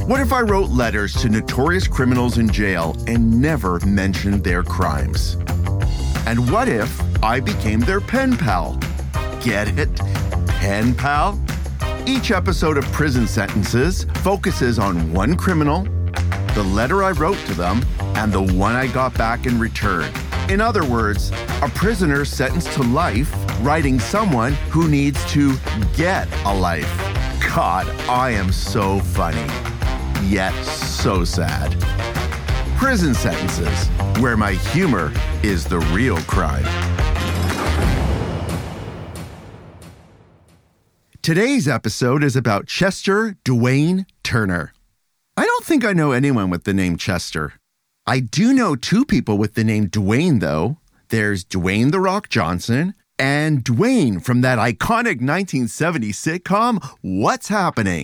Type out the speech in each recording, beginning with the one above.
What if I wrote letters to notorious criminals in jail and never mentioned their crimes? And what if I became their pen pal? Get it? Pen pal? Each episode of Prison Sentences focuses on one criminal, the letter I wrote to them, and the one I got back in return. In other words, a prisoner sentenced to life writing someone who needs to get a life. God, I am so funny, yet so sad. Prison Sentences, where my humor is the real crime. Today's episode is about Chester Dwayne Turner. I don't think I know anyone with the name Chester. I do know two people with the name Dwayne, though. There's Dwayne "The Rock" Johnson and Dwayne from that iconic 1970s sitcom, What's Happening?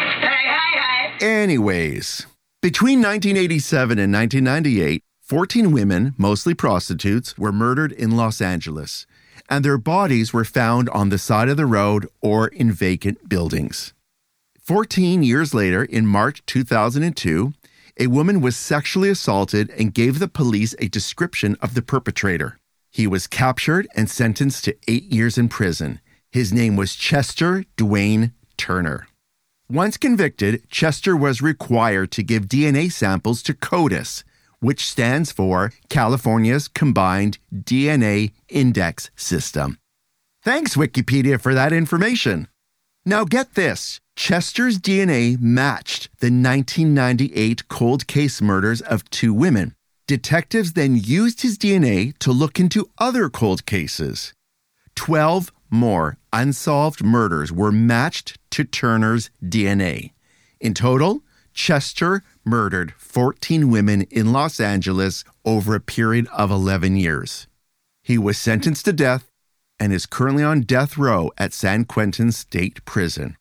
Hey. Anyways, between 1987 and 1998, 14 women, mostly prostitutes, were murdered in Los Angeles, and their bodies were found on the side of the road or in vacant buildings. 14 years later, in March 2002, a woman was sexually assaulted and gave the police a description of the perpetrator. He was captured and sentenced to 8 years in prison. His name was Chester Dwayne Turner. Once convicted, Chester was required to give DNA samples to CODIS, which stands for California's Combined DNA Index System. Thanks, Wikipedia, for that information. Now get this. Chester's DNA matched the 1998 cold case murders of two women. Detectives then used his DNA to look into other cold cases. 12 more unsolved murders were matched to Turner's DNA. In total, Chester murdered 14 women in Los Angeles over a period of 11 years. He was sentenced to death and is currently on death row at San Quentin State Prison.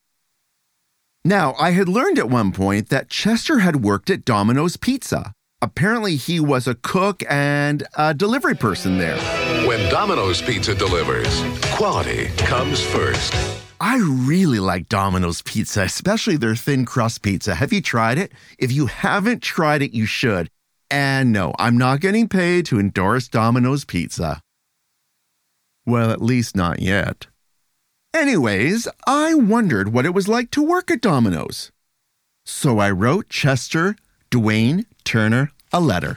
Now, I had learned at one point that Chester had worked at Domino's Pizza. Apparently, he was a cook and a delivery person there. When Domino's Pizza delivers, quality comes first. I really like Domino's Pizza, especially their thin crust pizza. Have you tried it? If you haven't tried it, you should. And no, I'm not getting paid to endorse Domino's Pizza. Well, at least not yet. Anyways, I wondered what it was like to work at Domino's. So I wrote Chester Dwayne Turner a letter.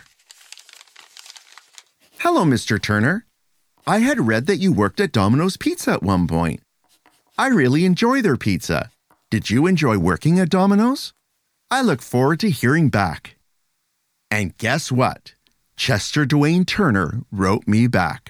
Hello, Mr. Turner. I had read that you worked at Domino's Pizza at one point. I really enjoy their pizza. Did you enjoy working at Domino's? I look forward to hearing back. And guess what? Chester Dwayne Turner wrote me back.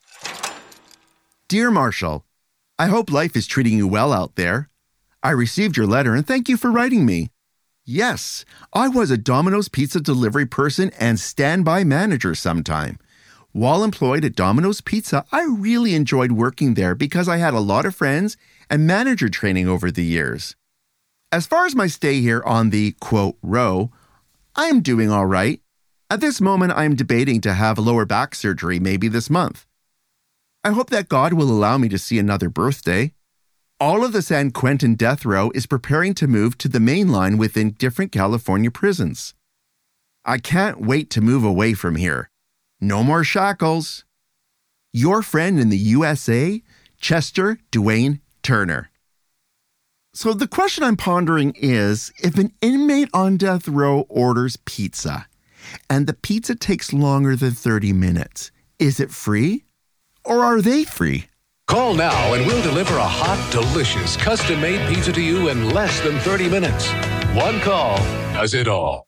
Dear Marshall, I hope life is treating you well out there. I received your letter and thank you for writing me. Yes, I was a Domino's Pizza delivery person and standby manager sometime. While employed at Domino's Pizza, I really enjoyed working there because I had a lot of friends and manager training over the years. As far as my stay here on the, quote, row, I am doing all right. At this moment, I am debating to have lower back surgery maybe this month. I hope that God will allow me to see another birthday. All of the San Quentin death row is preparing to move to the main line within different California prisons. I can't wait to move away from here. No more shackles. Your friend in the USA, Chester Dwayne Turner. So the question I'm pondering is, if an inmate on death row orders pizza and the pizza takes longer than 30 minutes, is it free? Or are they free? Call now and we'll deliver a hot, delicious, custom-made pizza to you in less than 30 minutes. One call does it all.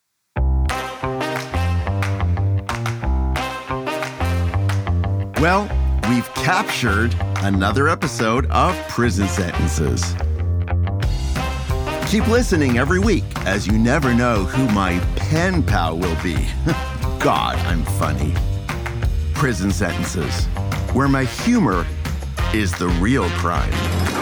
Well, we've captured another episode of Prison Sentences. Keep listening every week, as you never know who my pen pal will be. God, I'm funny. Prison Sentences, where my humor is the real crime.